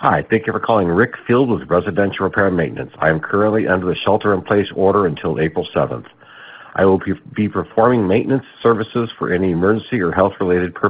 Hi, thank you for calling Rick Field with Residential Repair and Maintenance. I am currently under the shelter-in-place order until April 7th. I will be performing maintenance services for any emergency or health-related purposes.